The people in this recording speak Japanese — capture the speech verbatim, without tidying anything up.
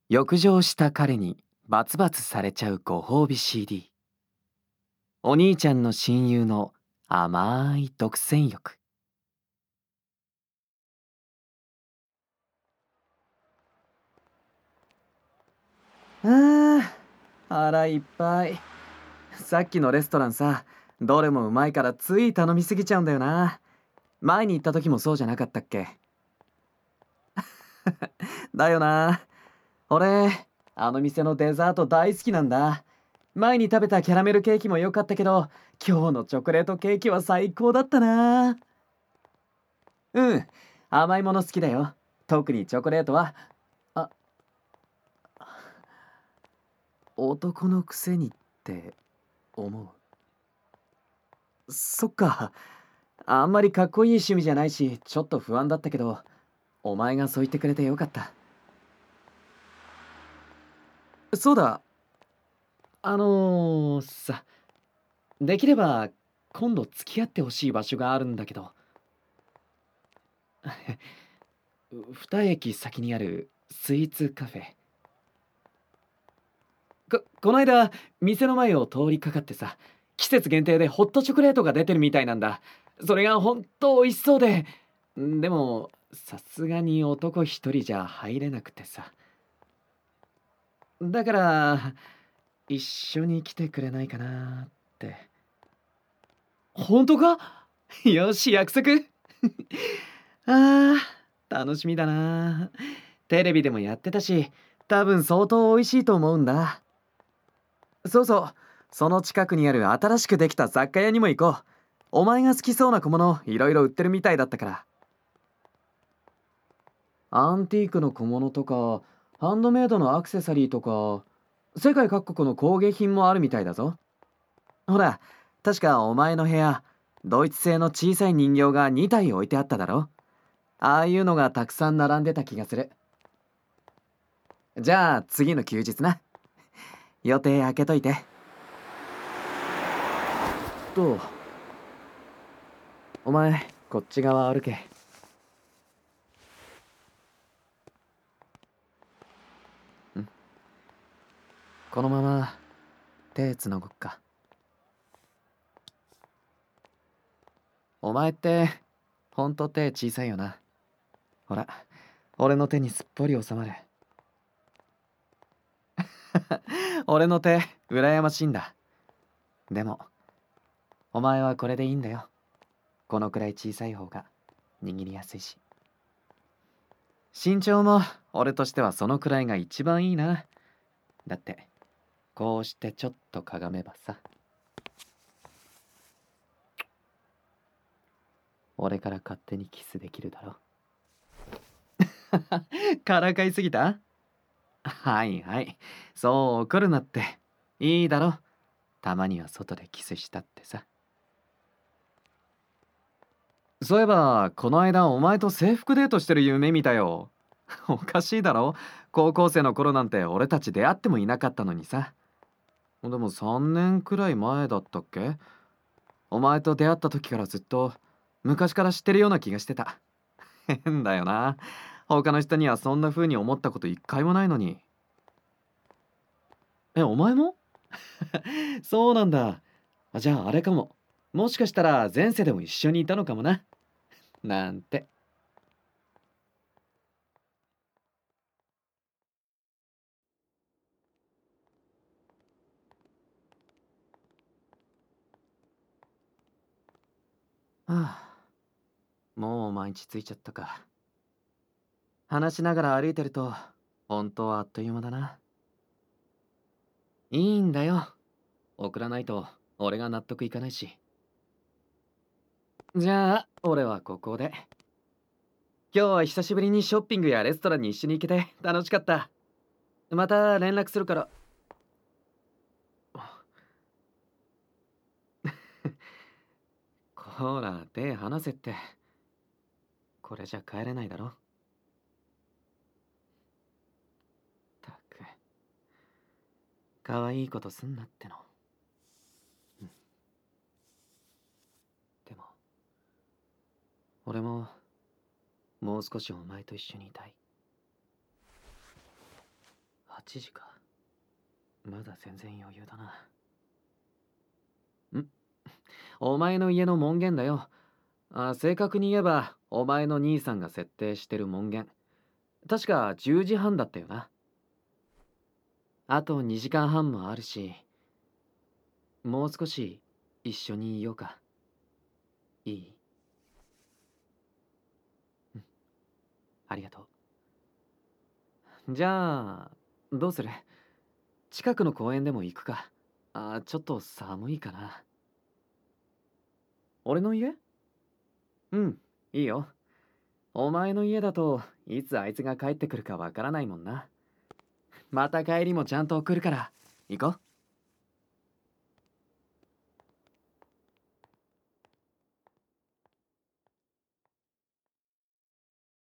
浴場した彼にバツバツされちゃうご褒美 シーディー。 お兄ちゃんの親友の甘い独占欲。あー腹いっぱい。さっきのレストランさ、どれもうまいからつい頼みすぎちゃうんだよな。前に行った時もそうじゃなかったっけ？だよな。俺あの店のデザート大好きなんだ。前に食べたキャラメルケーキも良かったけど、今日のチョコレートケーキは最高だったな。うん、甘いもの好きだよ。特にチョコレートは。あ、男のくせにって思う。そっか。あんまりかっこいい趣味じゃないし、ちょっと不安だったけど、お前がそう言ってくれてよかった。そうだ、あのー、さ、できれば今度付き合ってほしい場所があるんだけど、二駅先にあるスイーツカフェ。こ、この間、店の前を通りかかってさ、季節限定でホットチョコレートが出てるみたいなんだ。それがほんと美味しそうで。んでも、さすがに男一人じゃ入れなくてさ。だから、一緒に来てくれないかなって。本当か？よし、約束。あー、楽しみだな。テレビでもやってたし、多分相当美味しいと思うんだ。そうそう、その近くにある新しくできた雑貨屋にも行こう。お前が好きそうな小物いろいろ売ってるみたいだったから。アンティークの小物とか、ハンドメイドのアクセサリーとか、世界各国の工芸品もあるみたいだぞ。ほら、確かお前の部屋、ドイツ製の小さい人形がに体置いてあっただろ。ああいうのがたくさん並んでた気がする。じゃあ次の休日な。予定開けといて。と、お前こっち側歩け。んこのまま手つなごっか。お前ってほんと手小さいよな。ほら、俺の手にすっぽり収まる。俺の手羨ましいんだ。でもお前はこれでいいんだよ。このくらい小さい方が握りやすいし。身長も俺としてはそのくらいが一番いいな。だってこうしてちょっとかがめばさ、俺から勝手にキスできるだろ。からかいすぎた？はいはい、そう怒るなって。いいだろ、たまには外でキスしたってさ。そういえばこの間お前と制服デートしてる夢見たよ。おかしいだろ、高校生の頃なんて俺たち出会ってもいなかったのにさ。でもさんねんくらい前だったっけ？お前と出会った時からずっと昔から知ってるような気がしてた。変だよな。他の人にはそんな風に思ったこと一回もないのに。え、お前も？そうなんだ。あ、じゃああれかも。もしかしたら前世でも一緒にいたのかもな。なんて。はあ、もう毎日ついちゃったか。話しながら歩いてると、本当はあっという間だな。いいんだよ。送らないと俺が納得いかないし。じゃあ、俺はここで。今日は久しぶりにショッピングやレストランに一緒に行けて楽しかった。また連絡するから。こら、手離せって。これじゃ帰れないだろ。たく、可愛いことすんなっての。うん、でも、俺ももう少しお前と一緒にいたい。 はちじか。まだ全然余裕だな。んお前の家の門限だよ。あ、正確に言えば、お前の兄さんが設定してる門限。確かじゅうじはんだったよな。あとにじかんはんもあるし、もう少し一緒にいようか。いい？うん、ありがとう。じゃあ、どうする？近くの公園でも行くか。あ、ちょっと寒いかな。俺の家？うん、いいよ。お前の家だといつあいつが帰ってくるかわからないもんな。また帰りもちゃんと送るから行こう。